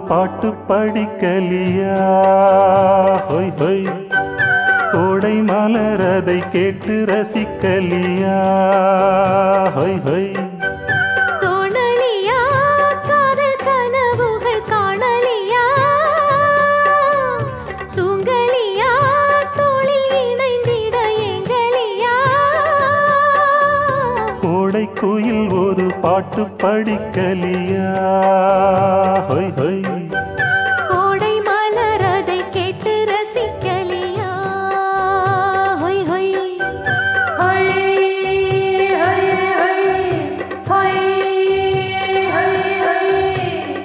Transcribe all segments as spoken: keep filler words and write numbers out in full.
பாட்டு படிக்கலியா? ஹொய் ஹொய் கோடை மலர் அதை கேட்டு ரசிக்கலியா? ஹொய் ஹொய் தோணலியா காதல் கனவுகள் காணலியா? தூங்கலியா தோளில் இணைந்திட எங்கலியா? கோடை குயில் ஒரு பாட்டு படிக்கலியா? ஹொய் ஹொய் கோடை மலர் அதை கேட்டு ரசிக்கலியா? ஹொய் ஹொய் ஹொய் ஹொய் ஹொய் ஹொய் ஹொய் ஹொய்.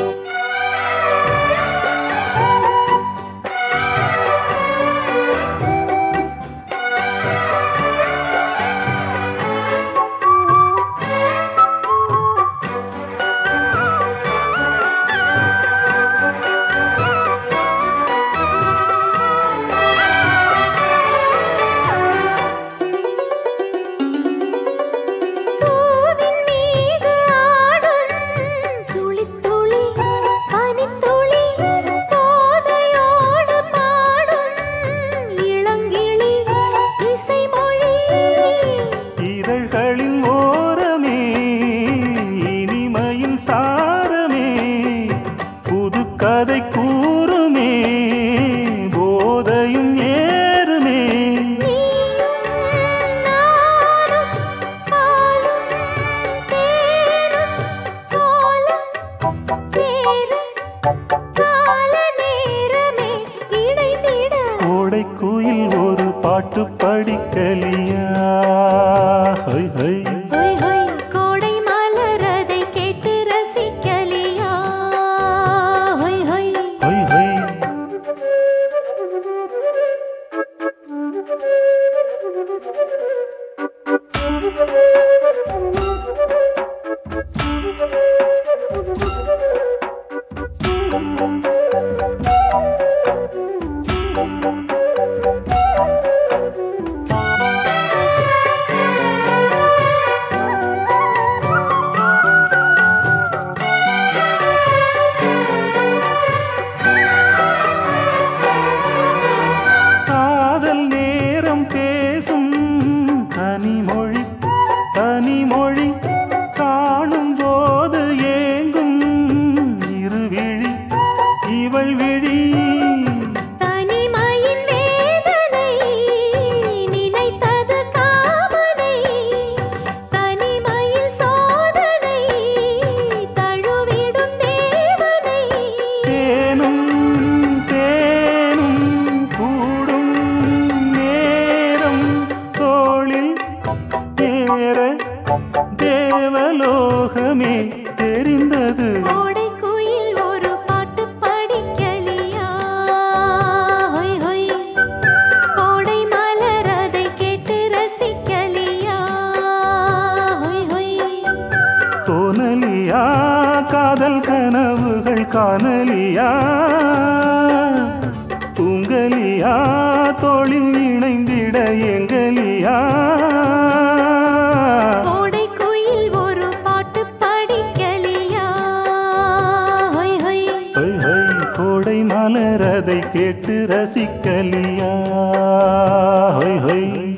கதை கூறுமே போதையும் ஏறுமே. கோடை குயில் ஒரு பாட்டு படிக்கலியா? ஹொய் ஹொய் தனிமொழி காணும் போது ஏங்கும் இருவிழி இவள் விழி. தனிமையின் வேதனை நினைத்தது காமனை, தனிமையில் சோதனை தழுவிடும் தேவனை. தேனும் தேனும் கூடும் நேரம் தோளில் ஏற தேவலோகமே தெரிந்தது. கோடை குயில் ஒரு பாட்டு படிக்கலியா? ஹொய் ஹொய் கோடை மலர் அதை கேட்டு ரசிக்கலியா? ஹொய் ஹொய் தோணலியா காதல் கனவுகள் காணலியா? தூங்கலியா தோளில் இணைந்திட எங்கலியா? கோடை மலர் அதை கேட்டு ரசிக்கலியா? ஹொய் ஹொய்